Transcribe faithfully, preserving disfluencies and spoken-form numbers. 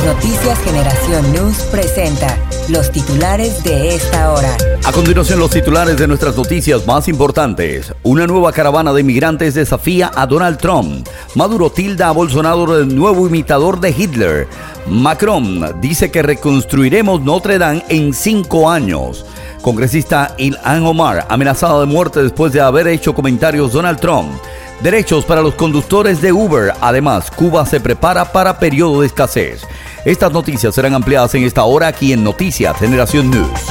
Noticias Generación News presenta los titulares de esta hora. A continuación, los titulares de nuestras noticias más importantes. Una nueva caravana de inmigrantes desafía a Donald Trump. Maduro tilda a Bolsonaro de nuevo imitador de Hitler. Macron dice que reconstruiremos Notre Dame en cinco años. Congresista Ilhan Omar amenazada de muerte después de haber hecho comentarios Donald Trump. Derechos para los conductores de Uber. Además, Cuba se prepara para periodo de escasez. Estas noticias serán ampliadas en esta hora aquí en Noticias Generación News.